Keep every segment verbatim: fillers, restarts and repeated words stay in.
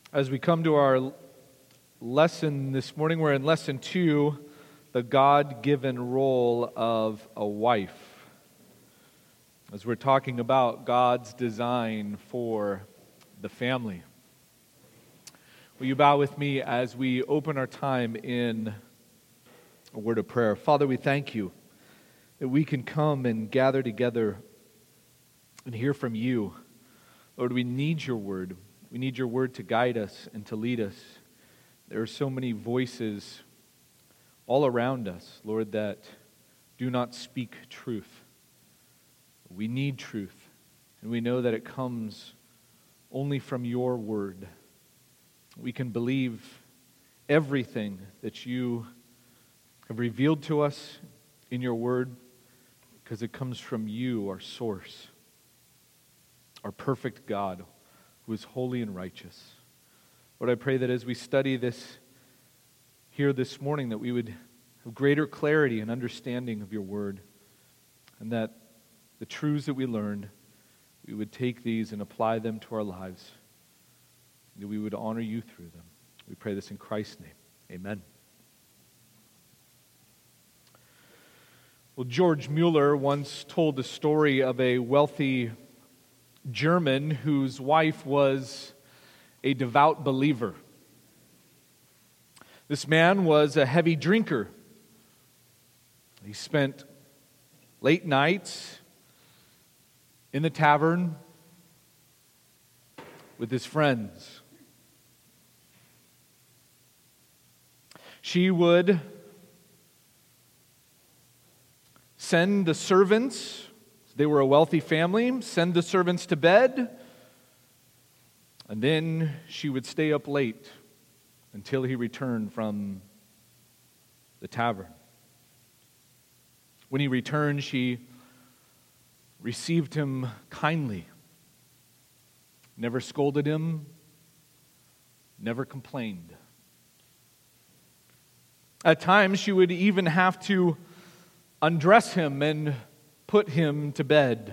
As we come to our lesson this morning, we're in lesson two, the God-given role of a wife. As we're talking about God's design for the family. Will you bow with me as we open our time in a word of prayer? Father, we thank you that we can come and gather together and hear from you. Lord, we need your word. We need your word to guide us and to lead us. There are so many voices all around us, Lord, that do not speak truth. We need truth, and we know that it comes only from your word. We can believe everything that you have revealed to us in your word because it comes from you, our source, our perfect God, who is holy and righteous. Lord, I pray that as we study this here this morning, that we would have greater clarity and understanding of your word, and that the truths that we learned, we would take these and apply them to our lives, that we would honor you through them. We pray this in Christ's name. Amen. Well, George Mueller once told the story of a wealthy German whose wife was a devout believer. This man was a heavy drinker. He spent late nights in the tavern with his friends. She would send the servants, they were a wealthy family, send the servants to bed, and then she would stay up late until he returned from the tavern. When he returned, she received him kindly, never scolded him, never complained. At times, she would even have to undress him and put him to bed.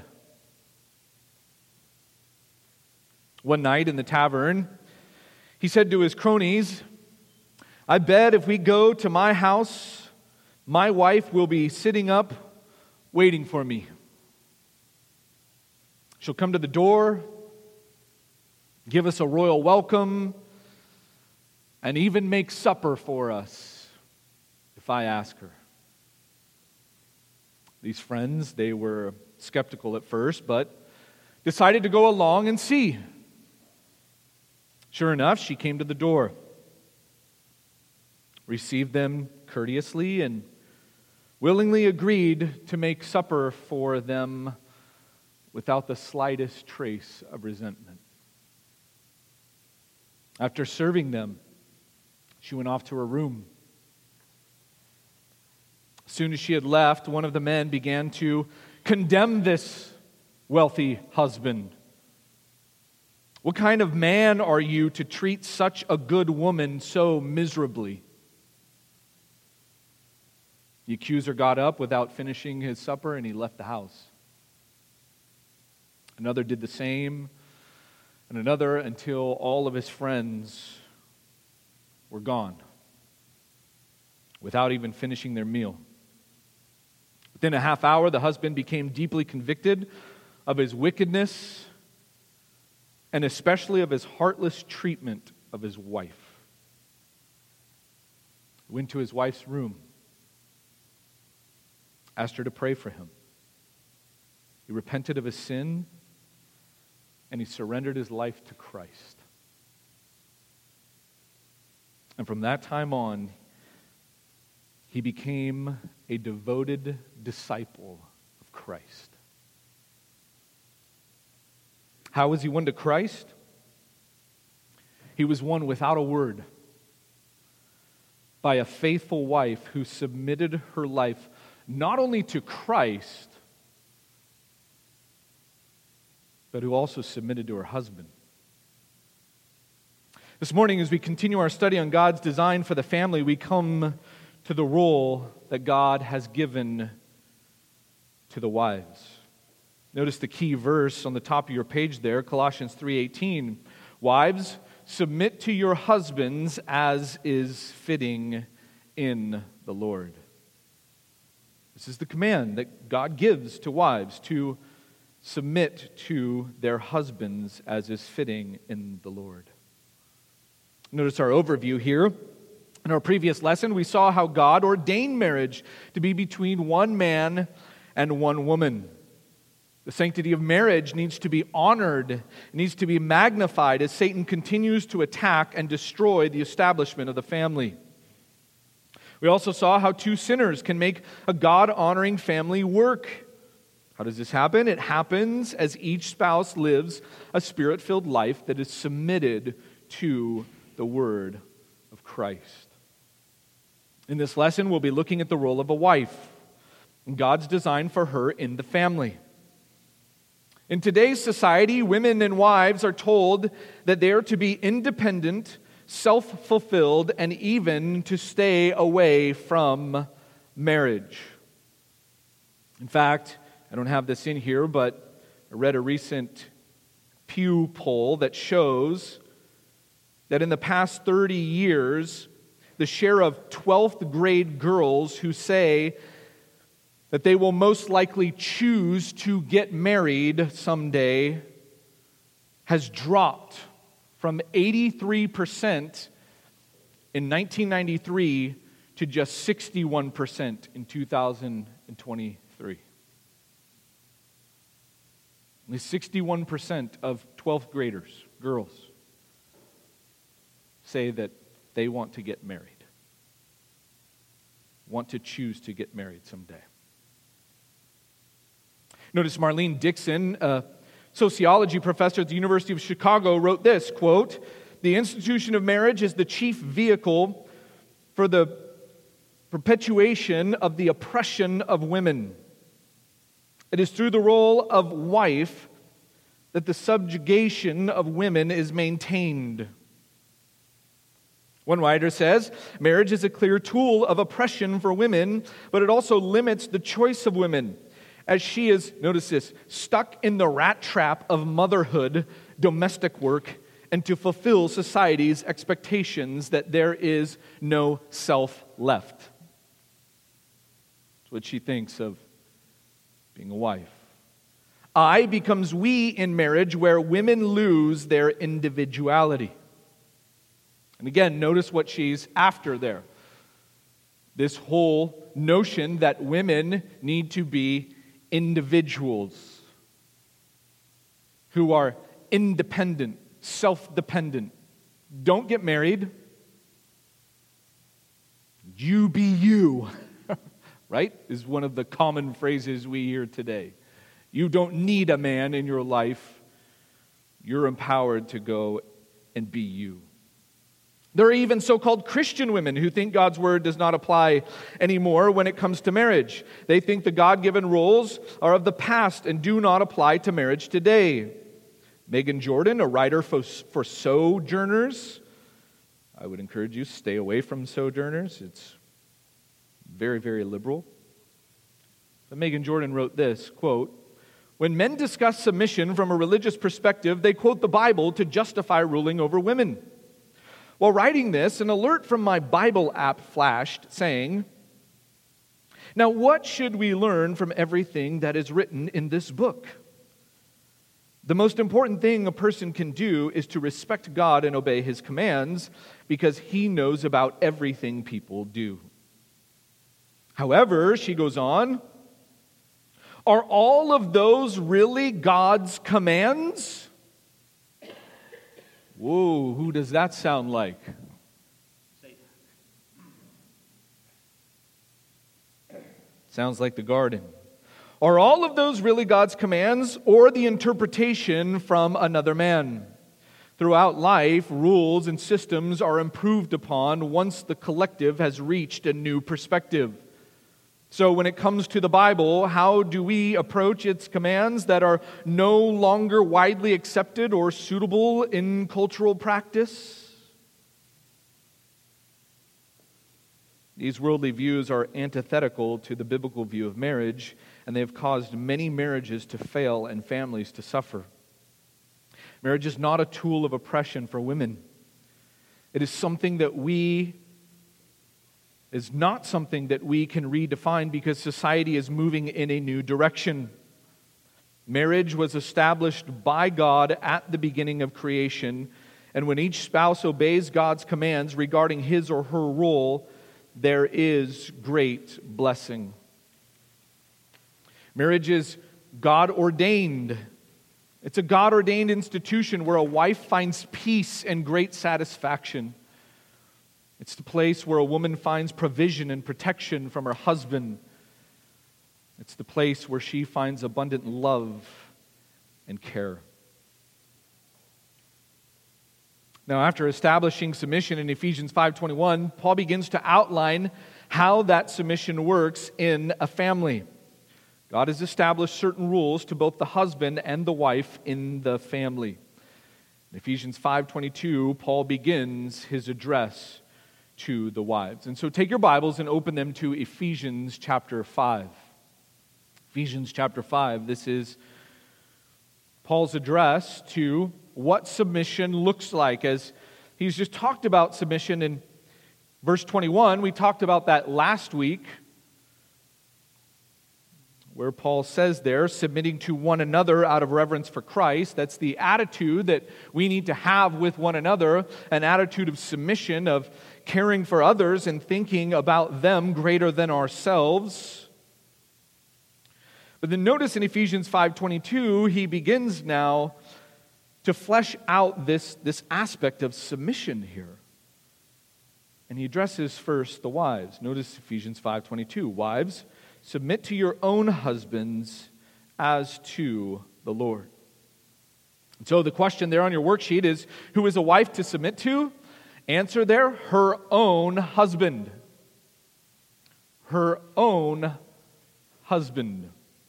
One night in the tavern, he said to his cronies, "I bet if we go to my house, my wife will be sitting up waiting for me. She'll come to the door, give us a royal welcome, and even make supper for us if I ask her." These friends, they were skeptical at first, but decided to go along and see. Sure enough, she came to the door, received them courteously, and willingly agreed to make supper for them without the slightest trace of resentment. After serving them, she went off to her room. As soon as she had left, one of the men began to condemn this wealthy husband. "What kind of man are you to treat such a good woman so miserably?" The accuser got up without finishing his supper and he left the house. Another did the same, and another, until all of his friends were gone without even finishing their meal. Within a half hour, the husband became deeply convicted of his wickedness and especially of his heartless treatment of his wife. He went to his wife's room, asked her to pray for him. He repented of his sin, and he surrendered his life to Christ. And from that time on, he became a devoted disciple of Christ. How was he won to Christ? He was won without a word by a faithful wife who submitted her life not only to Christ, but who also submitted to her husband. This morning, as we continue our study on God's design for the family, we come to the role that God has given to the wives. Notice the key verse on the top of your page there, Colossians three eighteen. "Wives, submit to your husbands as is fitting in the Lord. This is the command that God gives to wives, to submit to their husbands as is fitting in the Lord. Notice our overview here. In our previous lesson, we saw how God ordained marriage to be between one man and one woman. The sanctity of marriage needs to be honored, it needs to be magnified as Satan continues to attack and destroy the establishment of the family. We also saw how two sinners can make a God-honoring family work. How does this happen? It happens as each spouse lives a Spirit-filled life that is submitted to the Word of Christ. In this lesson, we'll be looking at the role of a wife and God's design for her in the family. In today's society, women and wives are told that they are to be independent, self-fulfilled, and even to stay away from marriage. In fact, I don't have this in here, but I read a recent Pew poll that shows that in the past thirty years, the share of twelfth grade girls who say that they will most likely choose to get married someday has dropped from eighty-three percent in nineteen ninety-three to just sixty-one percent in two thousand twenty-three. Only sixty-one percent of twelfth graders, girls, say that they want to get married, want to choose to get married someday. Notice Marlene Dixon, a sociology professor at the University of Chicago, wrote this, quote, "The institution of marriage is the chief vehicle for the perpetuation of the oppression of women. It is through the role of wife that the subjugation of women is maintained." One writer says, "Marriage is a clear tool of oppression for women, but it also limits the choice of women, as she is," notice this, "stuck in the rat trap of motherhood, domestic work, and to fulfill society's expectations that there is no self left." That's what she thinks of being a wife. "I" becomes "we" in marriage, where women lose their individuality. And again, notice what she's after there. This whole notion that women need to be individuals who are independent, self-dependent. Don't get married. You be you, right? Is one of the common phrases we hear today. You don't need a man in your life. You're empowered to go and be you. There are even so-called Christian women who think God's word does not apply anymore when it comes to marriage. They think the God-given rules are of the past and do not apply to marriage today. Megan Jordan, a writer for, for Sojourners. I would encourage you to stay away from Sojourners. It's very, very liberal. But Megan Jordan wrote this, quote, "When men discuss submission from a religious perspective, they quote the Bible to justify ruling over women. While writing this, an alert from my Bible app flashed saying, 'Now what should we learn from everything that is written in this book?' The most important thing a person can do is to respect God and obey His commands because He knows about everything people do. However," she goes on, "are all of those really God's commands?" Whoa, who does that sound like? Sounds like the garden. Are all of those really God's commands or the interpretation from another man? Throughout life, rules and systems are improved upon once the collective has reached a new perspective. So when it comes to the Bible, how do we approach its commands that are no longer widely accepted or suitable in cultural practice? These worldly views are antithetical to the biblical view of marriage, and they have caused many marriages to fail and families to suffer. Marriage is not a tool of oppression for women. It is something that we is not something that we can redefine because society is moving in a new direction. Marriage was established by God at the beginning of creation, and when each spouse obeys God's commands regarding his or her role, there is great blessing. Marriage is God-ordained. It's a God-ordained institution where a wife finds peace and great satisfaction. It's the place where a woman finds provision and protection from her husband. It's the place where she finds abundant love and care. Now, after establishing submission in Ephesians five twenty-one, Paul begins to outline how that submission works in a family. God has established certain rules to both the husband and the wife in the family. In Ephesians five twenty-two, Paul begins his address to the wives. And so take your Bibles and open them to Ephesians chapter five. Ephesians chapter five, this is Paul's address to what submission looks like. As he's just talked about submission in verse twenty-one, we talked about that last week, where Paul says there, submitting to one another out of reverence for Christ. That's the attitude that we need to have with one another, an attitude of submission, of caring for others and thinking about them greater than ourselves. But then notice in Ephesians five twenty-two, he begins now to flesh out this, this aspect of submission here. And he addresses first the wives. Notice Ephesians five twenty-two, wives, submit to your own husbands as to the Lord. And so the question there on your worksheet is, who is a wife to submit to? Answer there, her own husband. Her own husband.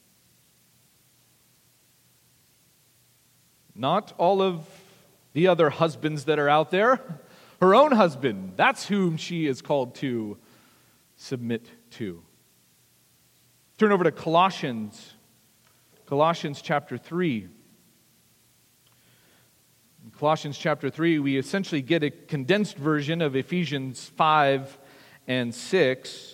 Not all of the other husbands that are out there. Her own husband. That's whom she is called to submit to. Turn over to Colossians. Colossians chapter three. In Colossians chapter three, we essentially get a condensed version of Ephesians five and six.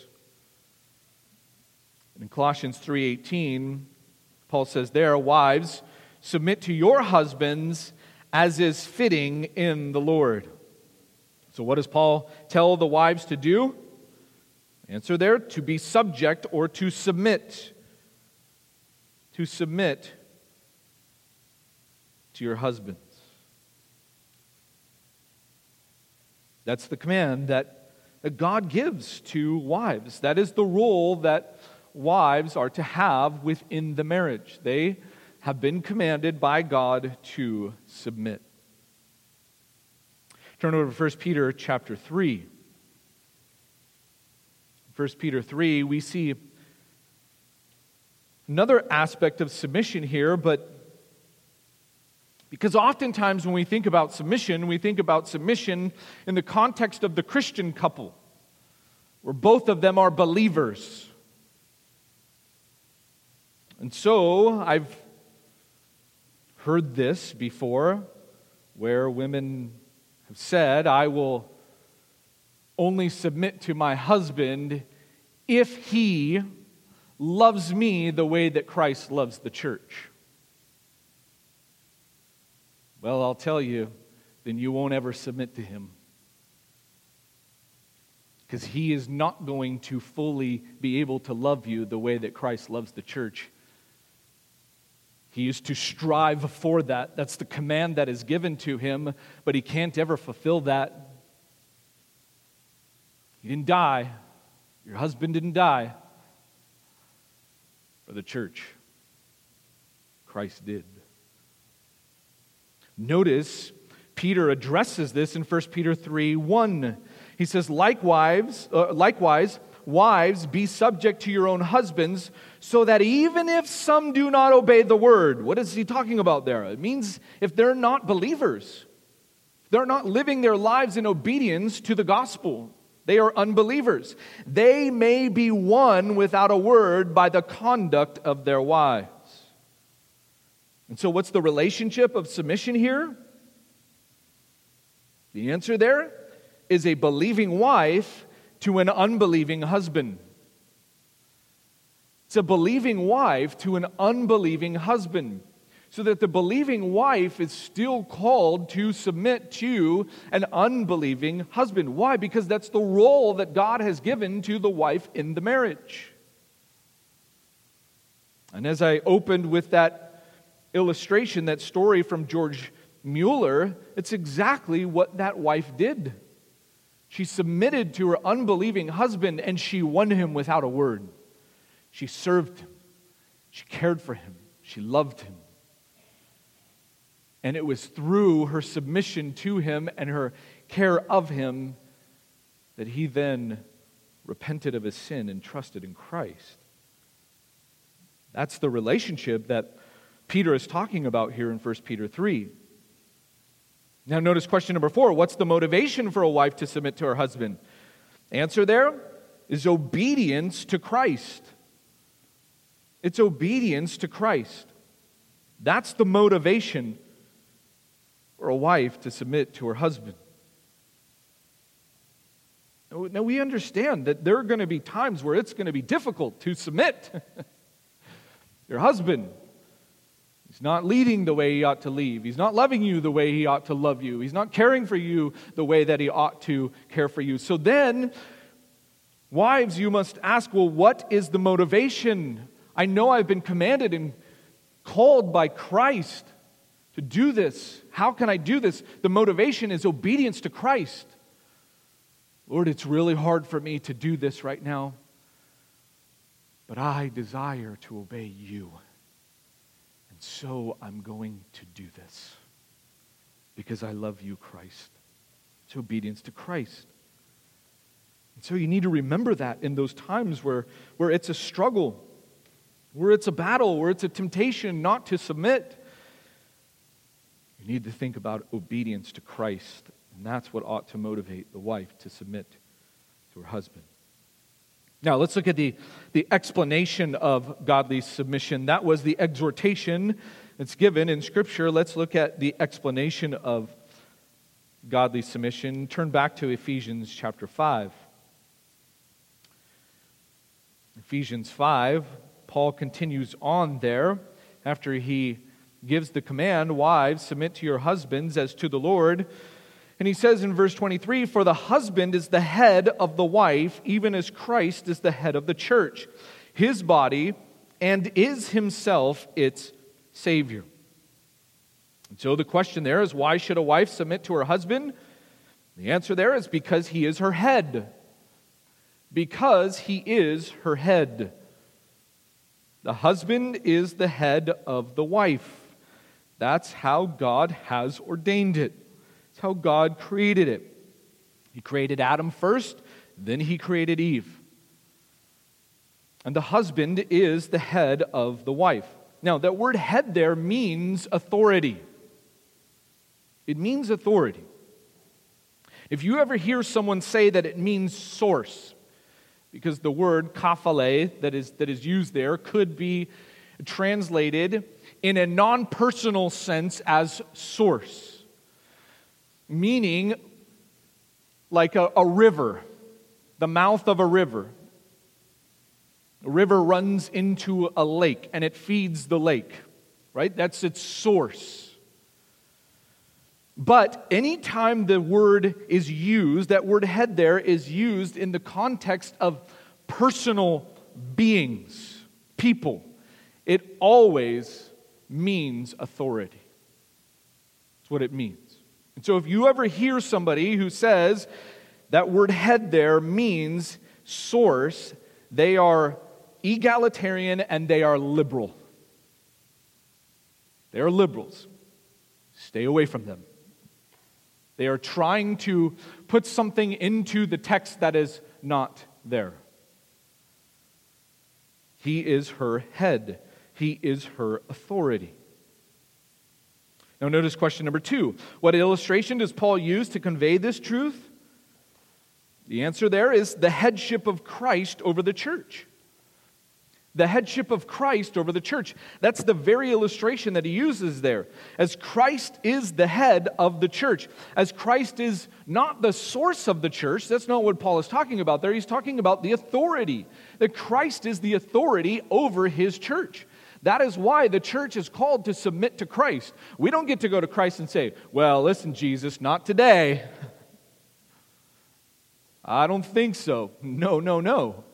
In Colossians three eighteen, Paul says there, wives, submit to your husbands as is fitting in the Lord. So what does Paul tell the wives to do? Answer there, to be subject or to submit. To submit to your husbands. That's the command that, that God gives to wives. That is the role that wives are to have within the marriage. They have been commanded by God to submit. Turn over to First Peter chapter three. First Peter three, we see another aspect of submission here, but because oftentimes when we think about submission, we think about submission in the context of the Christian couple, where both of them are believers. And so, I've heard this before, where women have said, I will only submit to my husband if he loves me the way that Christ loves the church. Well, I'll tell you, then you won't ever submit to him. Because he is not going to fully be able to love you the way that Christ loves the church. He is to strive for that. That's the command that is given to him, but he can't ever fulfill that. He didn't die. Your husband didn't die for the church. Christ did. Notice Peter addresses this in First Peter three one. He says, likewise, uh, likewise, wives, be subject to your own husbands, so that even if some do not obey the word. What is he talking about there? It means if they're not believers, they're not living their lives in obedience to the gospel. They are unbelievers. They may be won without a word by the conduct of their wives. And so what's the relationship of submission here? The answer there, is a believing wife to an unbelieving husband. It's a believing wife to an unbelieving husband. So that the believing wife is still called to submit to an unbelieving husband. Why? Because that's the role that God has given to the wife in the marriage. And as I opened with that illustration, that story from George Mueller, it's exactly what that wife did. She submitted to her unbelieving husband and she won him without a word. She served him. She cared for him. She loved him. And it was through her submission to him and her care of him that he then repented of his sin and trusted in Christ. That's the relationship that Peter is talking about here in First Peter three. Now notice question number four. What's the motivation for a wife to submit to her husband? Answer there is obedience to Christ. It's obedience to Christ. That's the motivation for a wife to submit to her husband. Now we understand that there are going to be times where it's going to be difficult to submit. Your husband, he's not leading the way he ought to lead. He's not loving you the way he ought to love you. He's not caring for you the way that he ought to care for you. So then, wives, you must ask, well, what is the motivation? I know I've been commanded and called by Christ to do this. How can I do this? The motivation is obedience to Christ. Lord, it's really hard for me to do this right now, but I desire to obey you. And so I'm going to do this because I love you, Christ. It's obedience to Christ. And so you need to remember that in those times where, where it's a struggle, where it's a battle, where it's a temptation not to submit. You need to think about obedience to Christ, and that's what ought to motivate the wife to submit to her husband. Now, let's look at the, the explanation of godly submission. That was the exhortation that's given in Scripture. Let's look at the explanation of godly submission. Turn back to Ephesians chapter five. Ephesians five, Paul continues on there after he gives the command, wives, submit to your husbands as to the Lord. And he says in verse twenty-three, for the husband is the head of the wife, even as Christ is the head of the church, his body, and is himself its Savior. And so the question there is, why should a wife submit to her husband? The answer there is because he is her head. Because he is her head. The husband is the head of the wife. That's how God has ordained it. It's how God created it. He created Adam first, then he created Eve. And the husband is the head of the wife. Now, that word head there means authority. It means authority. If you ever hear someone say that it means source, because the word kaphale that is, that is used there could be translated in a non-personal sense as source, meaning like a, a river, the mouth of a river. A river runs into a lake and it feeds the lake, right? That's its source. But anytime the word is used, that word head there is used in the context of personal beings, people. It always means authority. That's what it means. And so if you ever hear somebody who says that word head there means source, they are egalitarian and they are liberal. They are liberals. Stay away from them. They are trying to put something into the text that is not there. He is her head. He is her authority. Now notice question number two. What illustration does Paul use to convey this truth? The answer there is the headship of Christ over the church. The headship of Christ over the church. That's the very illustration that he uses there. As Christ is the head of the church, as Christ is not the source of the church, that's not what Paul is talking about there. He's talking about the authority. That Christ is the authority over his church. That is why the church is called to submit to Christ. We don't get to go to Christ and say, well, listen, Jesus, not today. I don't think so. No, no, no.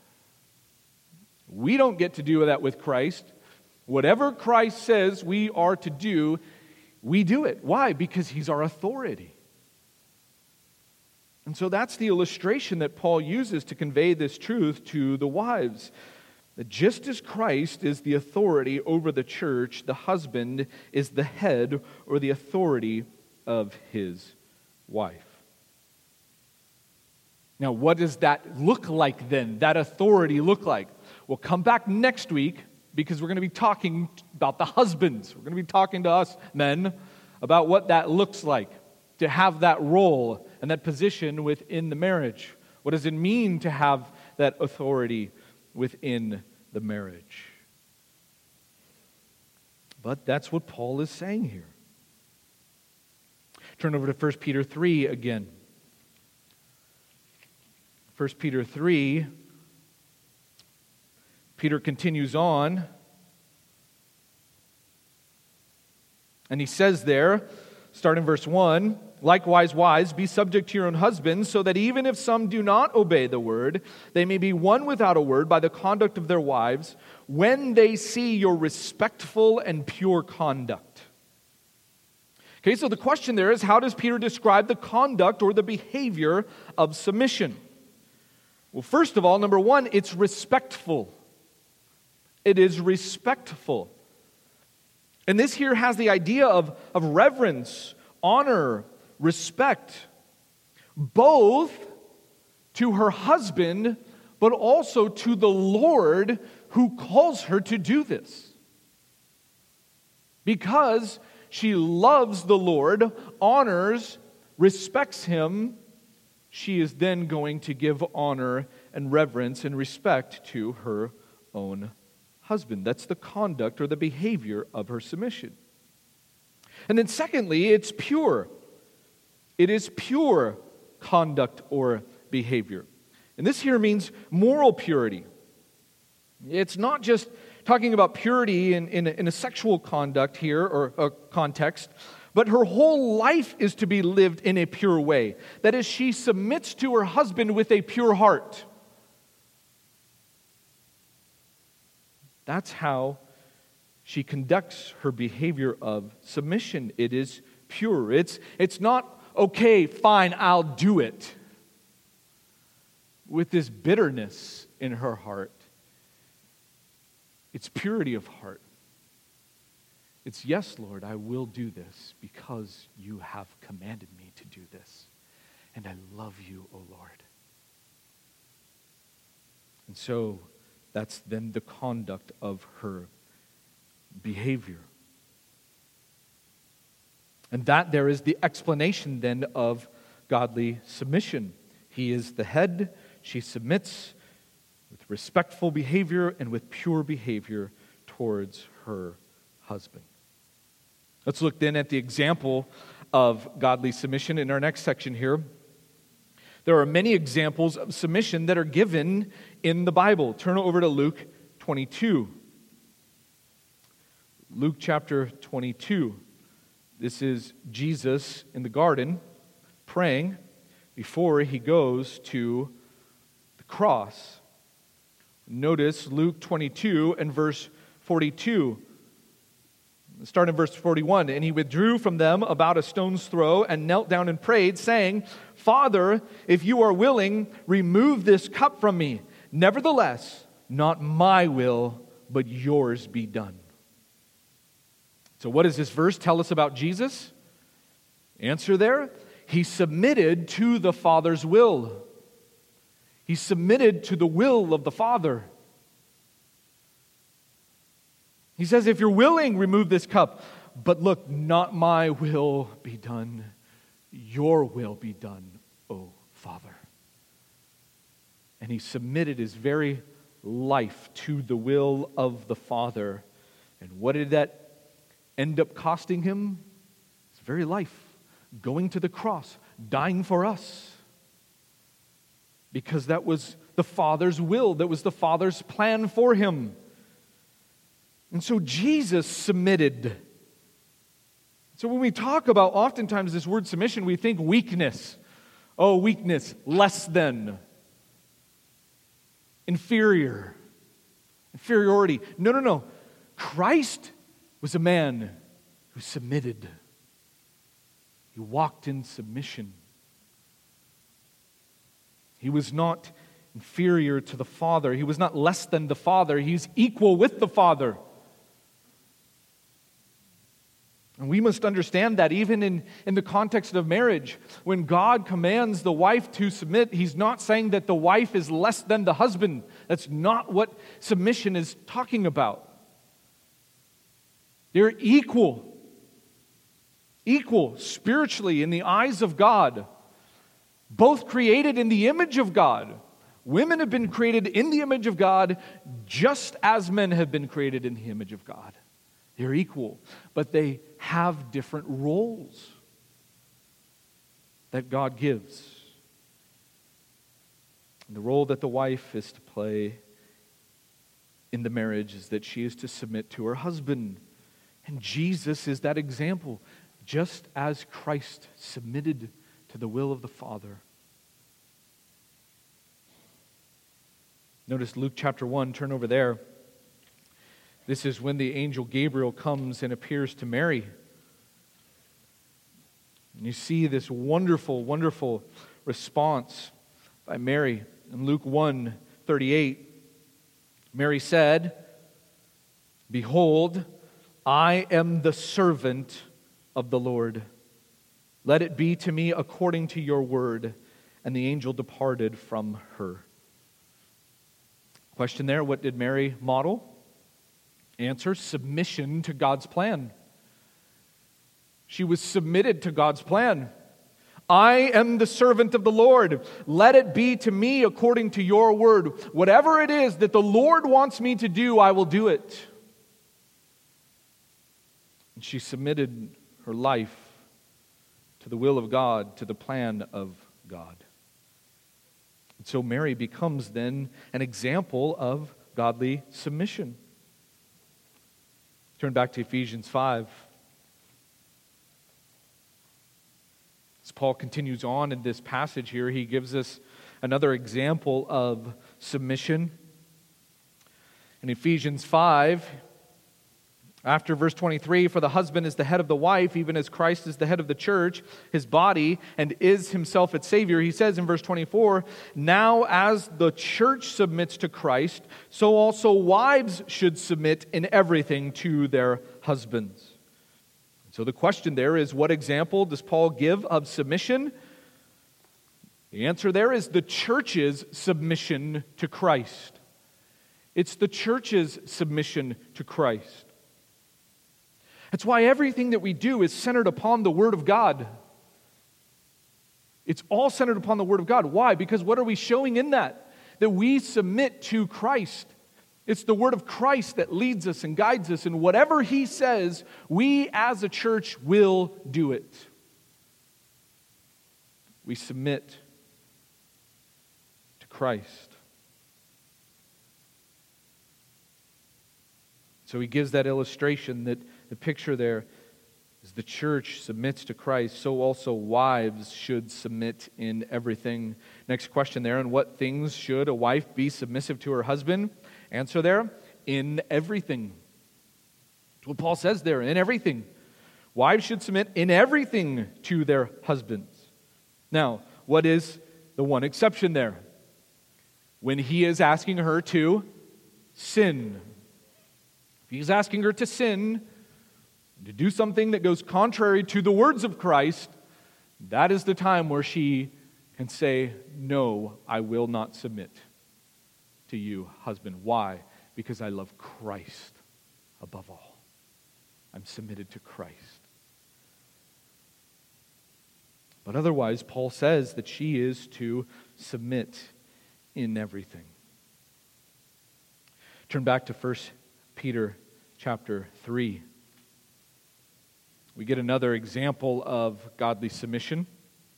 We don't get to do that with Christ. Whatever Christ says we are to do, we do it. Why? Because he's our authority. And so that's the illustration that Paul uses to convey this truth to the wives. That just as Christ is the authority over the church, the husband is the head or the authority of his wife. Now, what does that look like then? That authority look like? We'll come back next week because we're going to be talking about the husbands. We're going to be talking to us men about what that looks like to have that role and that position within the marriage. What does it mean to have that authority within the marriage? But that's what Paul is saying here. Turn over to First Peter three again. First Peter three, Peter continues on, and he says there, starting in verse one, likewise, wives, be subject to your own husbands, so that even if some do not obey the word, they may be won without a word by the conduct of their wives, when they see your respectful and pure conduct. Okay, so the question there is, how does Peter describe the conduct or the behavior of submission? Well, first of all, number one, it's respectful. It is respectful. And this here has the idea of, of reverence, honor, respect, both to her husband, but also to the Lord who calls her to do this. Because she loves the Lord, honors, respects him, she is then going to give honor and reverence and respect to her own husband. That's the conduct or the behavior of her submission. And then secondly, it's pure. It is pure conduct or behavior. And this here means moral purity. It's not just talking about purity in, in, a, in a sexual conduct here or a context, but her whole life is to be lived in a pure way. That is, she submits to her husband with a pure heart. That's how she conducts her behavior of submission. It is pure. It's, it's not, okay, fine, I'll do it, with this bitterness in her heart. It's purity of heart. It's, yes, Lord, I will do this because you have commanded me to do this. And I love you, O Lord. And so that's then the conduct of her behavior. And that there is the explanation then of godly submission. He is the head, she submits with respectful behavior and with pure behavior towards her husband. Let's look then at the example of godly submission in our next section here. There are many examples of submission that are given in the Bible. Turn over to Luke twenty-two. Luke chapter twenty-two. This is Jesus in the garden praying before he goes to the cross. Notice Luke twenty-two and verse forty-two. Start in verse forty-one. And he withdrew from them about a stone's throw and knelt down and prayed, saying, Father, if you are willing, remove this cup from me. Nevertheless, not my will, but yours be done. So what does this verse tell us about Jesus? Answer there, he submitted to the Father's will. He submitted to the will of the Father. He says, if you're willing, remove this cup. But look, not my will be done, your will be done, O Father. And he submitted his very life to the will of the Father. And what did that end up costing him? His very life, going to the cross, dying for us. Because that was the Father's will, that was the Father's plan for him. And so Jesus submitted. So when we talk about oftentimes this word submission, we think weakness. Oh, weakness, less than, inferior, inferiority. No, no, no. Christ was a man who submitted. He walked in submission. He was not inferior to the Father. He was not less than the Father. He's equal with the Father. And we must understand that even in, in the context of marriage, when God commands the wife to submit, He's not saying that the wife is less than the husband. That's not what submission is talking about. They're equal. Equal spiritually in the eyes of God. Both created in the image of God. Women have been created in the image of God just as men have been created in the image of God. They're equal, but they have different roles that God gives. And the role that the wife is to play in the marriage is that she is to submit to her husband. And Jesus is that example, just as Christ submitted to the will of the Father. Notice Luke chapter one, turn over there. This is when the angel Gabriel comes and appears to Mary. And you see this wonderful, wonderful response by Mary. In Luke one thirty-eight, Mary said, "Behold, I am the servant of the Lord. Let it be to me according to your word." And the angel departed from her. Question there, what did Mary model? Answer, submission to God's plan. She was submitted to God's plan. I am the servant of the Lord. Let it be to me according to your word. Whatever it is that the Lord wants me to do, I will do it. And she submitted her life to the will of God, to the plan of God. And so Mary becomes then an example of godly submission. Turn back to Ephesians five. As Paul continues on in this passage here, he gives us another example of submission. In Ephesians five, after verse twenty-three, "For the husband is the head of the wife, even as Christ is the head of the church, his body, and is himself its Savior," he says in verse twenty-four, "Now as the church submits to Christ, so also wives should submit in everything to their husbands." So the question there is, what example does Paul give of submission? The answer there is the church's submission to Christ. It's the church's submission to Christ. That's why everything that we do is centered upon the Word of God. It's all centered upon the Word of God. Why? Because what are we showing in that? That we submit to Christ. It's the Word of Christ that leads us and guides us, and whatever He says, we as a church will do it. We submit to Christ. So he gives that illustration that the picture there is the church submits to Christ, so also wives should submit in everything. Next question there, and what things should a wife be submissive to her husband? Answer there, in everything. That's what Paul says there, in everything. Wives should submit in everything to their husbands. Now, what is the one exception there? When he is asking her to sin. If he's asking her to sin, to do something that goes contrary to the words of Christ, that is the time where she can say, "No, I will not submit to you, husband." Why? Because I love Christ above all. I'm submitted to Christ. But otherwise, Paul says that she is to submit in everything. Turn back to First Peter chapter three. We get another example of godly submission.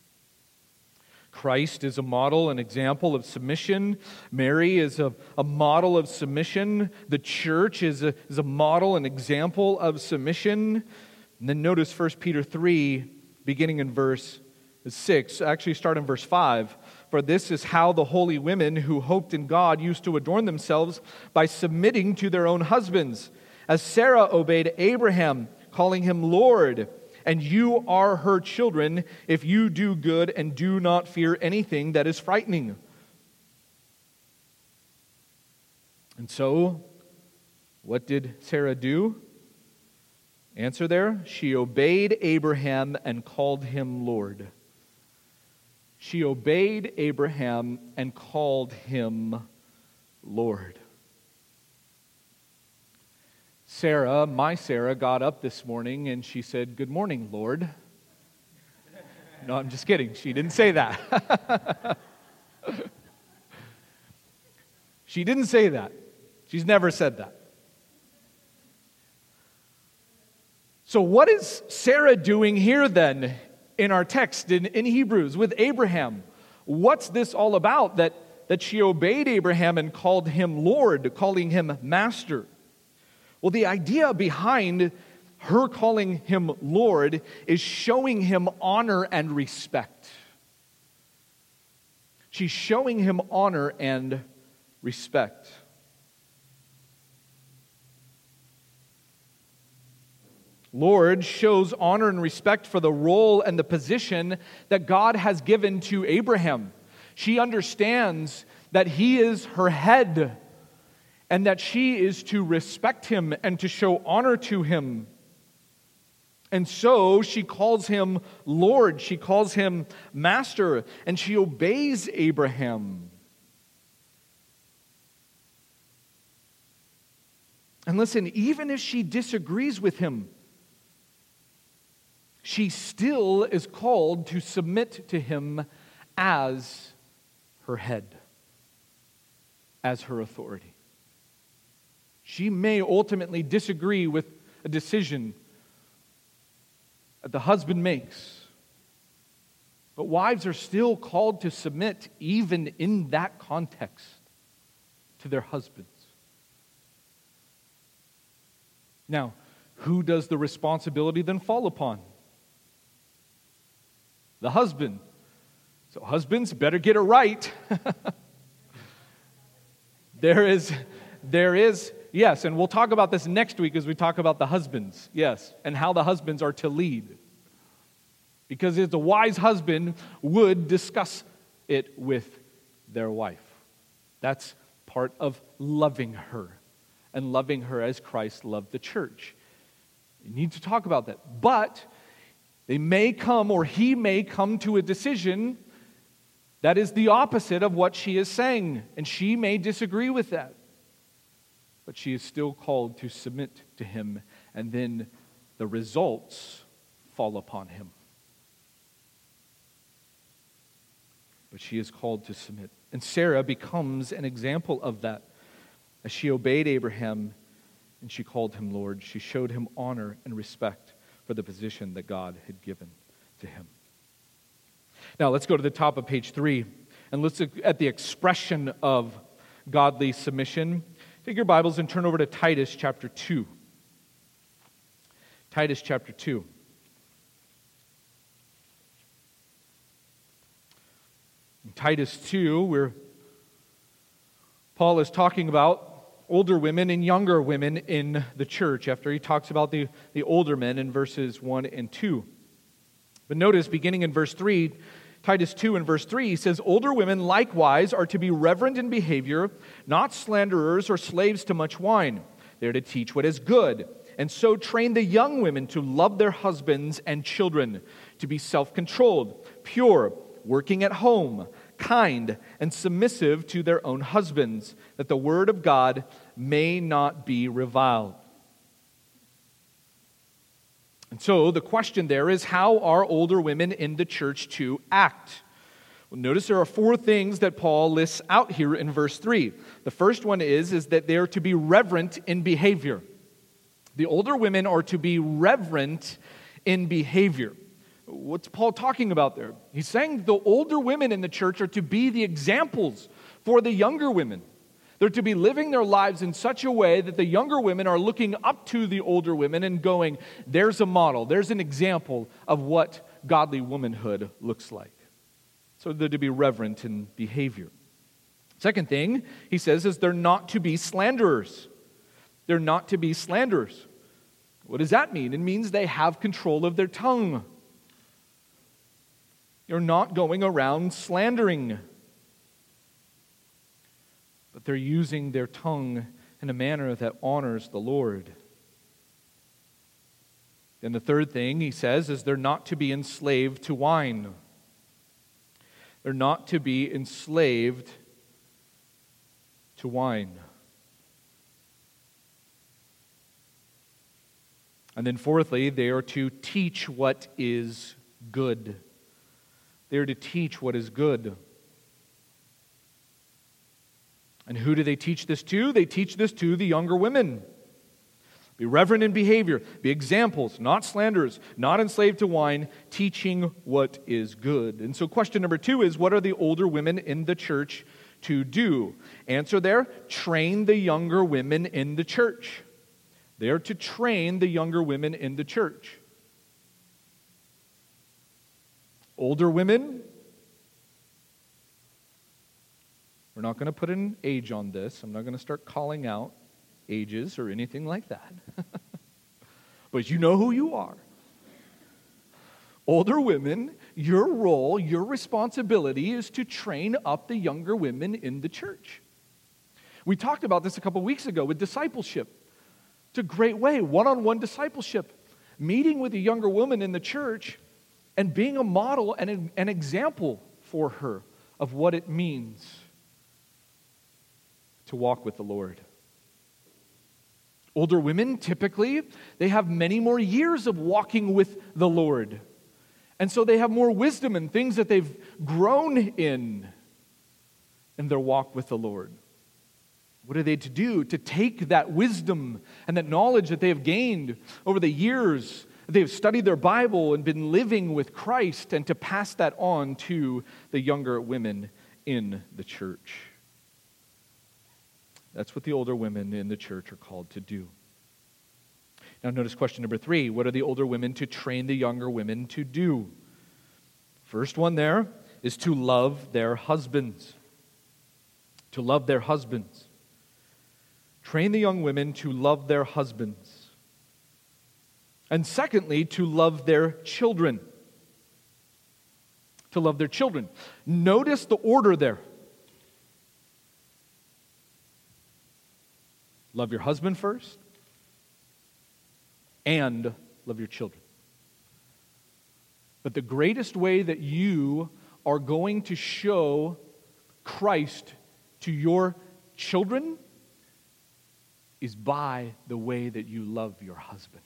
Christ is a model, an example of submission. Mary is a, a model of submission. The church is a, is a model, an example of submission. And then notice First Peter three, beginning in verse six. Actually, start in verse five. For this is how the holy women who hoped in God used to adorn themselves by submitting to their own husbands, as Sarah obeyed Abraham, calling him Lord. And you are her children if you do good and do not fear anything that is frightening. And so, what did Sarah do? Answer there, she obeyed Abraham and called him Lord. She obeyed Abraham and called him Lord. Sarah, my Sarah, got up this morning and she said, "Good morning, Lord." No, I'm just kidding. She didn't say that. She didn't say that. She's never said that. So what is Sarah doing here then in our text in, in Hebrews with Abraham? What's this all about that, that she obeyed Abraham and called him Lord, calling him Master? Well, the idea behind her calling him Lord is showing him honor and respect. She's showing him honor and respect. Lord shows honor and respect for the role and the position that God has given to Abraham. She understands that he is her head, and that she is to respect him and to show honor to him. And so she calls him Lord, she calls him Master, and she obeys Abraham. And listen, even if she disagrees with him, she still is called to submit to him as her head, as her authority. She may ultimately disagree with a decision that the husband makes, but wives are still called to submit, even in that context, to their husbands. Now, who does the responsibility then fall upon? The husband. So husbands better get it right. There is, there is, yes, and we'll talk about this next week as we talk about the husbands, yes, and how the husbands are to lead. Because it's a wise husband would discuss it with their wife. That's part of loving her, and loving her as Christ loved the church. You need to talk about that. But they may come, or he may come to a decision that is the opposite of what she is saying, and she may disagree with that. But she is still called to submit to him, and then the results fall upon him. But she is called to submit. And Sarah becomes an example of that. As she obeyed Abraham and she called him Lord, she showed him honor and respect for the position that God had given to him. Now, let's go to the top of page three, and let's look at the expression of godly submission. Take your Bibles and turn over to Titus chapter two. Titus chapter two. In Titus two, where Paul is talking about older women and younger women in the church, after he talks about the, the older men in verses one and two. But notice, beginning in verse three, Titus two and verse three, he says, "Older women likewise are to be reverent in behavior, not slanderers or slaves to much wine. They are to teach what is good, and so train the young women to love their husbands and children, to be self-controlled, pure, working at home, kind, and submissive to their own husbands, that the word of God may not be reviled." And so the question there is, how are older women in the church to act? Well, notice there are four things that Paul lists out here in verse three. The first one is, is that they are to be reverent in behavior. The older women are to be reverent in behavior. What's Paul talking about there? He's saying the older women in the church are to be the examples for the younger women. They're to be living their lives in such a way that the younger women are looking up to the older women and going, there's a model, there's an example of what godly womanhood looks like. So they're to be reverent in behavior. Second thing he says is they're not to be slanderers. They're not to be slanderers. What does that mean? It means they have control of their tongue. You're not going around slandering, but they're using their tongue in a manner that honors the Lord. Then the third thing he says is they're not to be enslaved to wine. They're not to be enslaved to wine. And then fourthly, they are to teach what is good. They are to teach what is good. And who do they teach this to? They teach this to the younger women. Be reverent in behavior. Be examples, not slanderers, not enslaved to wine, teaching what is good. And so question number two is, what are the older women in the church to do? Answer there, train the younger women in the church. They are to train the younger women in the church. Older women, we're not going to put an age on this. I'm not going to start calling out ages or anything like that. But you know who you are. Older women, your role, your responsibility is to train up the younger women in the church. We talked about this a couple weeks ago with discipleship. It's a great way, one-on-one discipleship. Meeting with a younger woman in the church and being a model and an, an example for her of what it means to walk with the Lord. Older women, typically, they have many more years of walking with the Lord. And so they have more wisdom and things that they've grown in in their walk with the Lord. What are they to do? To take that wisdom and that knowledge that they have gained over the years, they have studied their Bible and been living with Christ, and to pass that on to the younger women in the church. That's what the older women in the church are called to do. Now notice question number three. What are the older women to train the younger women to do? First one there is to love their husbands. To love their husbands. Train the young women to love their husbands. And secondly, to love their children. To love their children. Notice the order there. Love your husband first, and love your children. But the greatest way that you are going to show Christ to your children is by the way that you love your husband.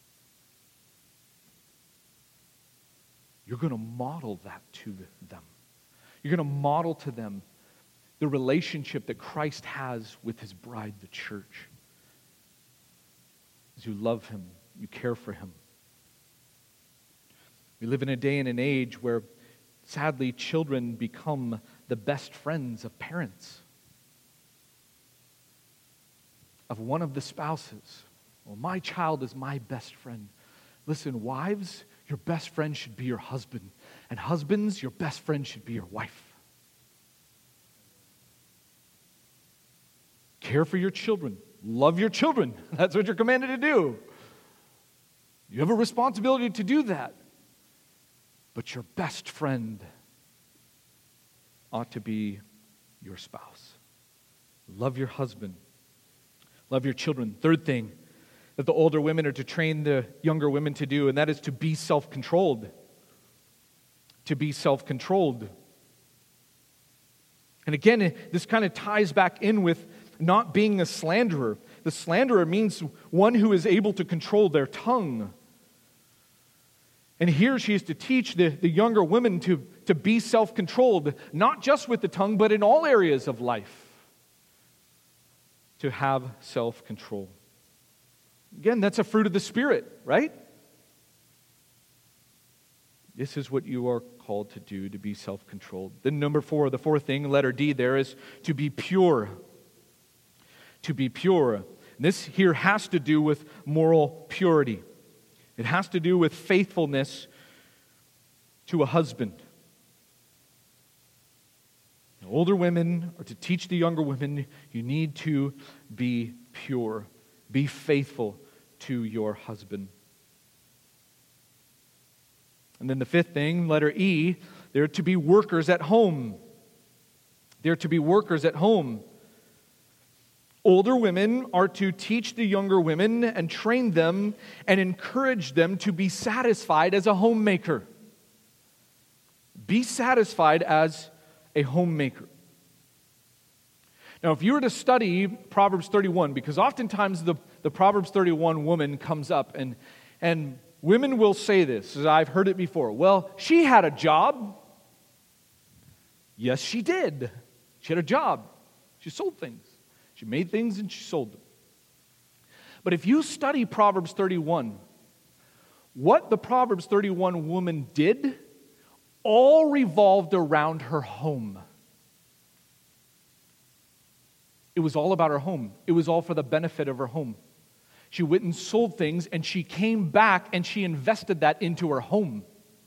You're going to model that to them. You're going to model to them the relationship that Christ has with his bride, the church. As you love him, you care for him. We live in a day and an age where, sadly, children become the best friends of parents, of one of the spouses. Well, my child is my best friend. Listen, wives, your best friend should be your husband. And husbands, your best friend should be your wife. Care for your children. Love your children. That's what you're commanded to do. You have a responsibility to do that. But your best friend ought to be your spouse. Love your husband. Love your children. Third thing that the older women are to train the younger women to do, and that is to be self-controlled. To be self-controlled. And again, this kind of ties back in with not being a slanderer. The slanderer means one who is able to control their tongue. And here she is to teach the, the younger women to, to be self-controlled, not just with the tongue, but in all areas of life. To have self-control. Again, that's a fruit of the Spirit, right? This is what you are called to do, to be self-controlled. Then number four, the fourth thing, letter D there, is to be pure. To be pure. And this here has to do with moral purity. It has to do with faithfulness to a husband. Older women are to teach the younger women, you need to be pure. Be faithful to your husband. And then the fifth thing, letter E, they're to be workers at home. They're to be workers at home. Older women are to teach the younger women and train them and encourage them to be satisfied as a homemaker. Be satisfied as a homemaker. Now, if you were to study Proverbs thirty-one, because oftentimes the, the Proverbs thirty-one woman comes up, and, and women will say this, as I've heard it before. Well, she had a job. Yes, she did. She had a job. She sold things. She made things and she sold them. But if you study Proverbs thirty-one, what the Proverbs thirty-one woman did all revolved around her home. It was all about her home. It was all for the benefit of her home. She went and sold things, and she came back and she invested that into her home.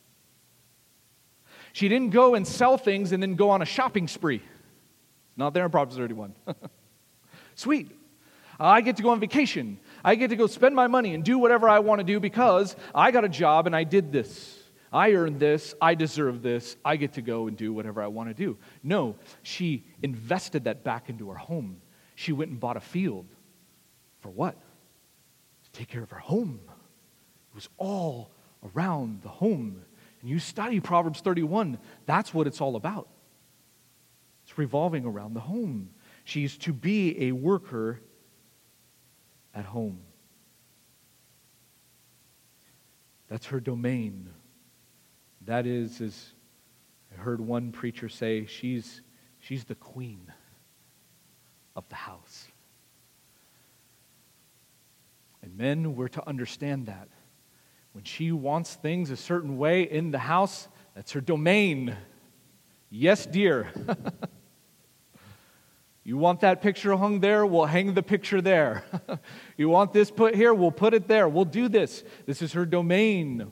She didn't go and sell things and then go on a shopping spree. It's not there in Proverbs thirty-one. Sweet. I get to go on vacation. I get to go spend my money and do whatever I want to do because I got a job and I did this. I earned this, I deserve this, I get to go and do whatever I want to do. No, she invested that back into her home. She went and bought a field. For what? To take care of her home. It was all around the home. And you study Proverbs thirty-one, that's what it's all about. It's revolving around the home. She's to be a worker at home. That's her domain. That is, as I heard one preacher say, she's, she's the queen of the house. And men, we're to understand that. When she wants things a certain way in the house, that's her domain. Yes, dear. You want that picture hung there? We'll hang the picture there. You want this put here? We'll put it there. We'll do this. This is her domain.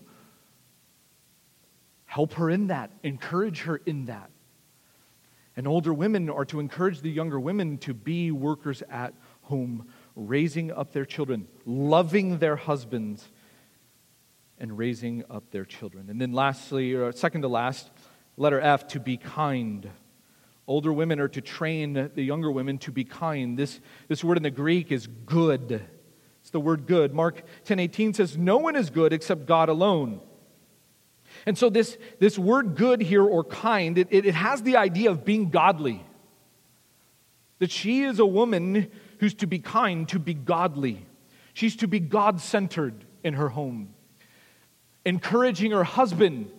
Help her in that. Encourage her in that. And older women are to encourage the younger women to be workers at home, raising up their children, loving their husbands, and raising up their children. And then lastly, or second to last, letter F, to be kind. Older women are to train the younger women to be kind. This, this word in the Greek is good. It's the word good. Mark ten eighteen says, "No one is good except God alone." And so this, this word good here, or kind, it, it, it has the idea of being godly. That she is a woman who's to be kind, to be godly. She's to be God-centered in her home. Encouraging her husband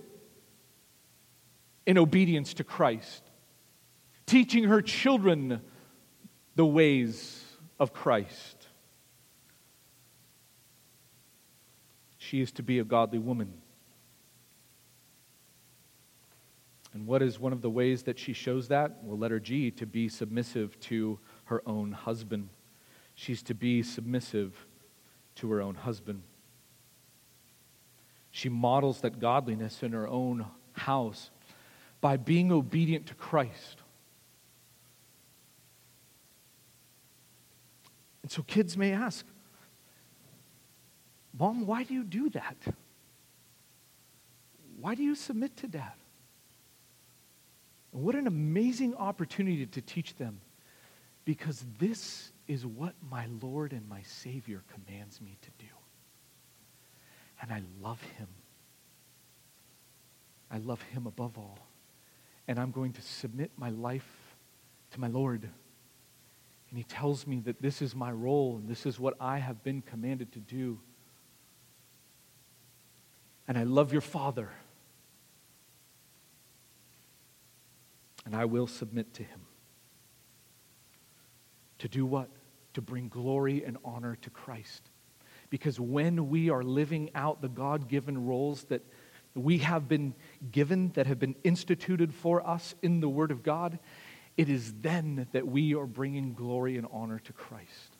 in obedience to Christ. Teaching her children the ways of Christ. She is to be a godly woman. And what is one of the ways that she shows that? Well, letter G, to be submissive to her own husband. She's to be submissive to her own husband. She models that godliness in her own house by being obedient to Christ. And so kids may ask, "Mom, why do you do that? Why do you submit to Dad?" And what an amazing opportunity to teach them, because this is what my Lord and my Savior commands me to do. And I love Him. I love Him above all. And I'm going to submit my life to my Lord. And He tells me that this is my role and this is what I have been commanded to do. And I love your Father. and I will submit to him. To do what? To bring glory and honor to Christ. Because when we are living out the God-given roles that we have been given, that have been instituted for us in the Word of God, it is then that we are bringing glory and honor to Christ.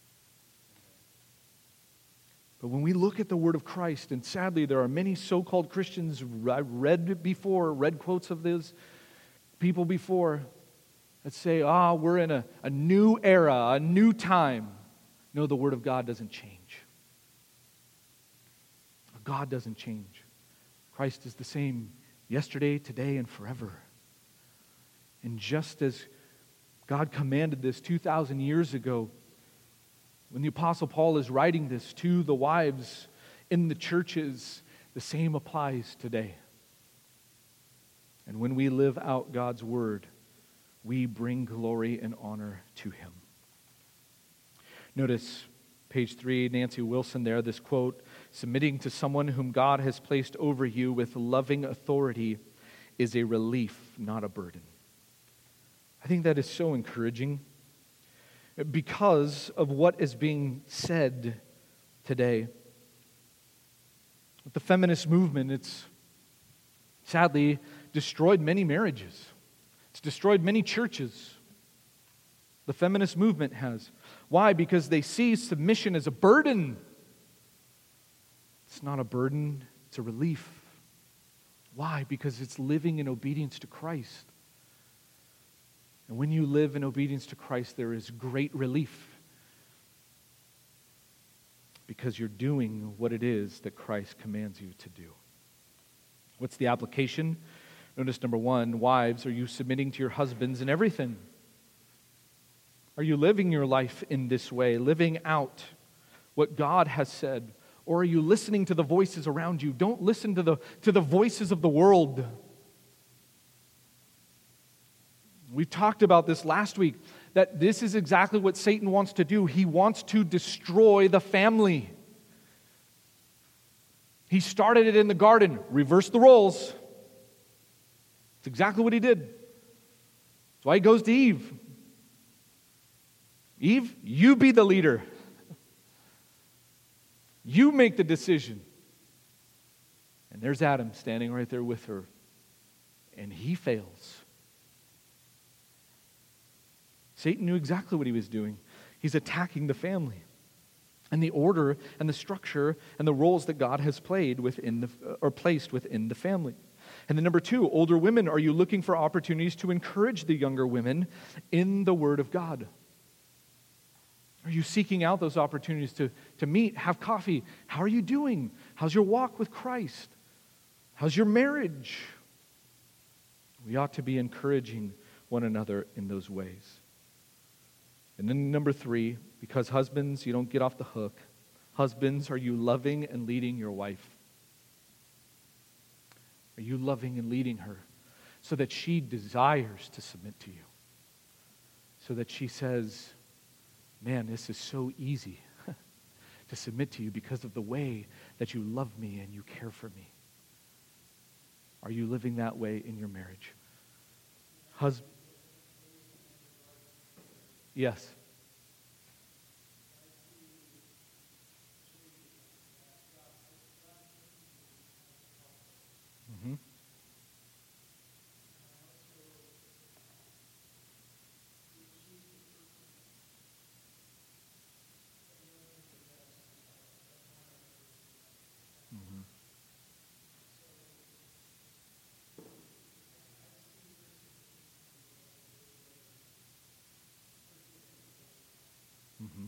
But when we look at the Word of Christ, and sadly there are many so-called Christians, I've read before, read quotes of those people before, that say, ah, we're in a, a new era, a new time. No, the Word of God doesn't change. God doesn't change. Christ is the same yesterday, today, and forever. And just as God commanded this two thousand years ago, when the Apostle Paul is writing this to the wives in the churches, the same applies today. And when we live out God's word, we bring glory and honor to him. Notice page three, Nancy Wilson there, this quote, "Submitting to someone whom God has placed over you with loving authority is a relief, not a burden." I think that is so encouraging because of what is being said today. With the feminist movement, it's sadly destroyed many marriages. It's destroyed many churches. The feminist movement has. Why? Because they see submission as a burden. It's not a burden, it's a relief. Why? Because it's living in obedience to Christ. And when you live in obedience to Christ, there is great relief. Because you're doing what it is that Christ commands you to do. What's the application? Notice number one, wives, are you submitting to your husbands in everything? Are you living your life in this way, living out what God has said? Or are you listening to the voices around you? Don't listen to the, to the voices of the world. We talked about this last week, that this is exactly what Satan wants to do. He wants to destroy the family. He started it in the garden. Reverse the roles. It's exactly what he did. That's why he goes to Eve. Eve, you be the leader. You make the decision. And there's Adam standing right there with her. And he fails. Satan knew exactly what he was doing. He's attacking the family and the order and the structure and the roles that God has played within the, or placed within the family. And then number two, older women, are you looking for opportunities to encourage the younger women in the Word of God? Are you seeking out those opportunities to, to meet, have coffee? How are you doing? How's your walk with Christ? How's your marriage? We ought to be encouraging one another in those ways. And then number three, because husbands, you don't get off the hook. Husbands, are you loving and leading your wife? Are you loving and leading her so that she desires to submit to you? So that she says, man, this is so easy to submit to you because of the way that you love me and you care for me. Are you living that way in your marriage? Hus- yes. Mm-hmm. Mm-hmm.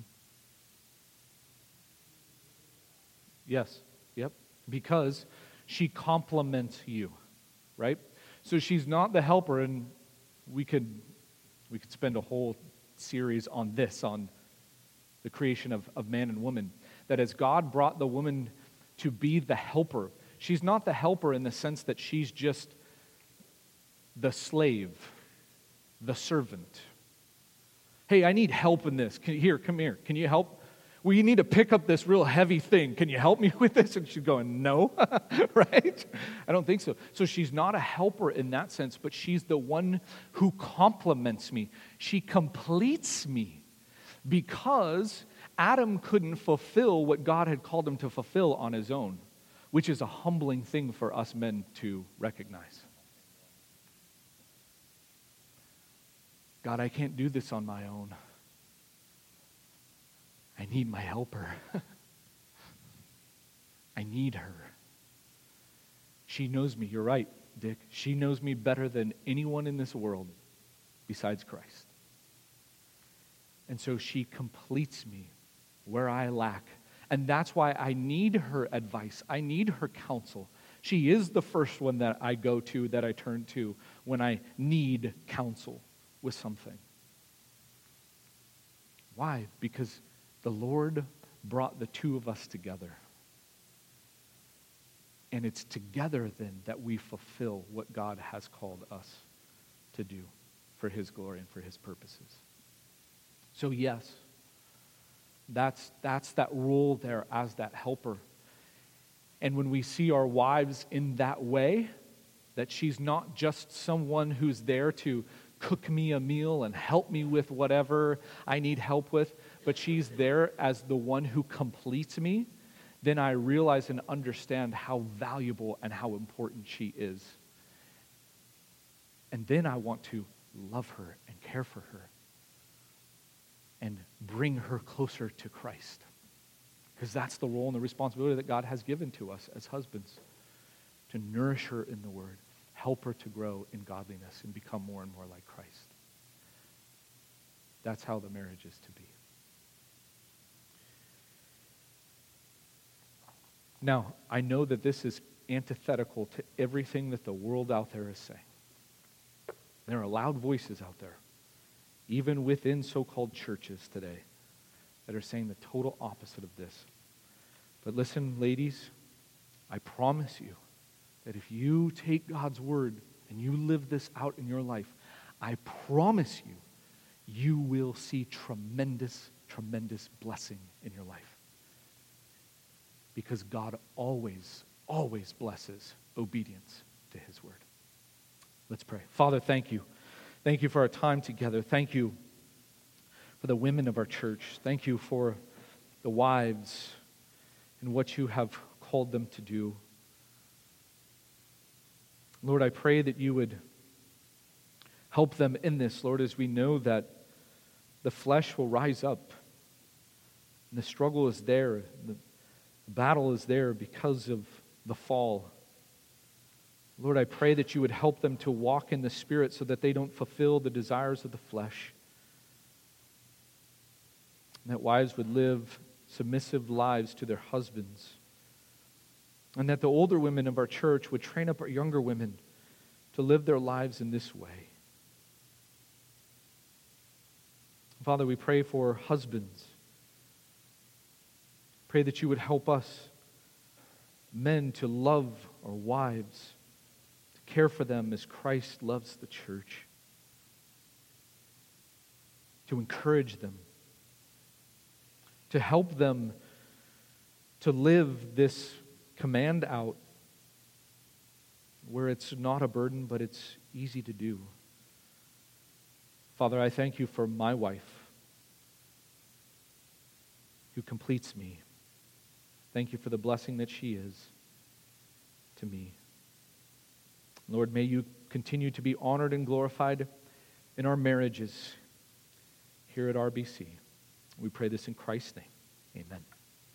Yes, yep, because she complements you, right? So she's not the helper, and we could we could spend a whole series on this, on the creation of, of man and woman, that as God brought the woman to be the helper, she's not the helper in the sense that she's just the slave, the servant. Hey, I need help in this. Can, here, come here. Can you help? we need to pick up this real heavy thing. Can you help me with this? And she's going, no, right? I don't think so. So she's not a helper in that sense, but she's the one who complements me. She completes me because Adam couldn't fulfill what God had called him to fulfill on his own, which is a humbling thing for us men to recognize. God, I can't do this on my own. I need my helper. I need her. She knows me. You're right, Dick. She knows me better than anyone in this world besides Christ. And so she completes me where I lack. And that's why I need her advice. I need her counsel. She is the first one that I go to, that I turn to when I need counsel with something. Why? Because the Lord brought the two of us together. And it's together then that we fulfill what God has called us to do for His glory and for His purposes. So yes, that's, that's that role there as that helper. And when we see our wives in that way, that she's not just someone who's there to cook me a meal and help me with whatever I need help with, but she's there as the one who completes me, then I realize and understand how valuable and how important she is. And then I want to love her and care for her and bring her closer to Christ. Because that's the role and the responsibility that God has given to us as husbands, to nourish her in the Word, help her to grow in godliness and become more and more like Christ. That's how the marriage is to be. Now, I know that this is antithetical to everything that the world out there is saying. There are loud voices out there, even within so-called churches today, that are saying the total opposite of this. But listen, ladies, I promise you that if you take God's word and you live this out in your life, I promise you, you will see tremendous, tremendous blessing in your life. Because God always, always blesses obedience to His word. Let's pray. Father, thank you. Thank you for our time together. Thank you for the women of our church. Thank you for the wives and what you have called them to do. Lord, I pray that you would help them in this, Lord, as we know that the flesh will rise up. And the struggle is there. The battle is there because of the fall. Lord, I pray that you would help them to walk in the Spirit so that they don't fulfill the desires of the flesh. And that wives would live submissive lives to their husbands. And that the older women of our church would train up our younger women to live their lives in this way. Father, we pray for husbands. Pray that you would help us, men, to love our wives, to care for them as Christ loves the church, to encourage them, to help them to live this command out where it's not a burden, but it's easy to do. Father, I thank you for my wife who completes me. Thank you for the blessing that she is to me. Lord, may you continue to be honored and glorified in our marriages here at R B C. We pray this in Christ's name. Amen.